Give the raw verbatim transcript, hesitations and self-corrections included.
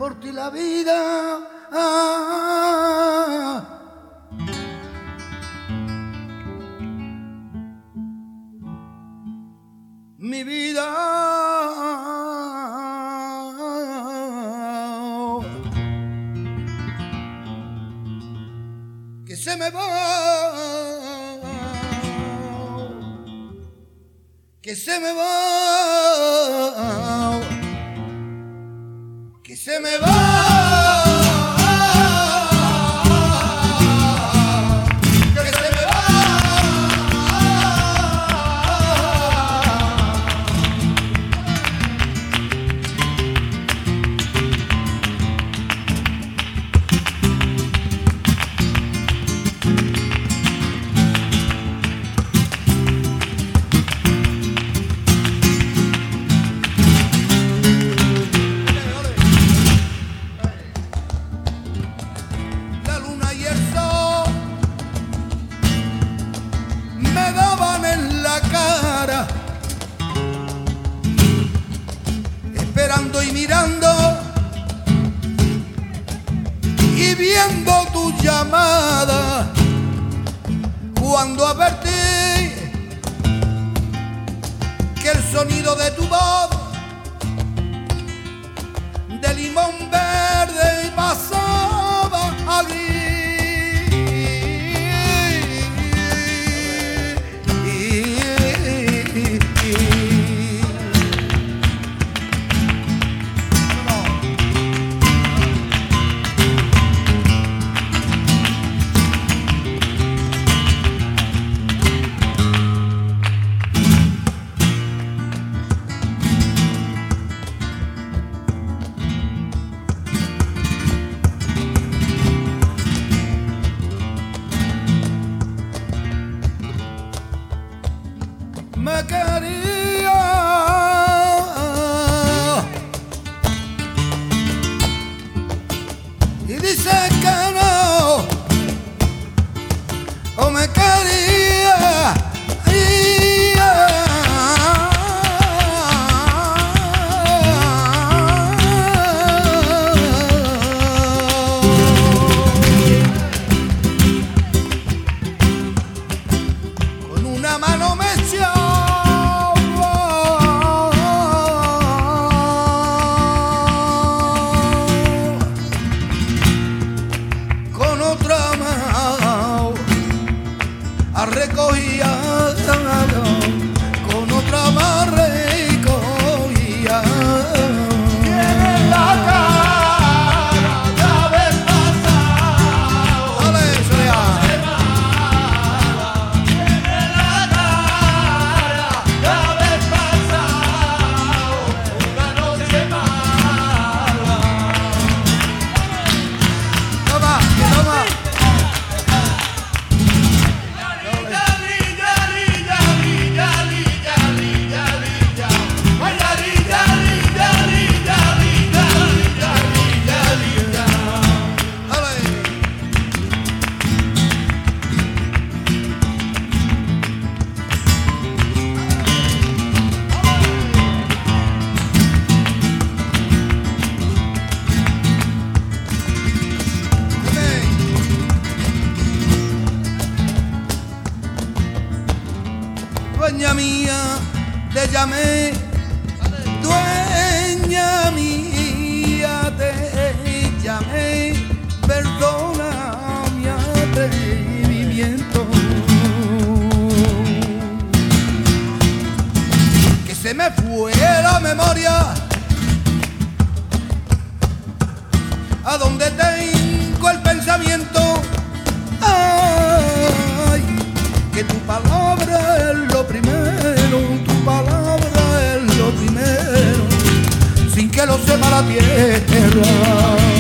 por ti la vida. Ah, mi vida, que se me va, que se me va, que se me va. Esperando y mirando y viendo tu llamada, cuando advertí que el sonido de tu voz de limón verde pasaba a gris. Me quería y dice que no, o me quería y con una mano me echó. Recogía con otra más recogía. Tiene la cara de haber pasado. Dale, Soria. Tiene la cara de haber pasado una noche mala. Toma, toma. Dueña mía, te llamé, dueña mía, te llamé, perdona mi atrevimiento, que se me fue la memoria, a donde tengo el pensamiento. Ay, que tu palabra es lo primero, tu palabra es lo primero, sin que lo sepa la tierra.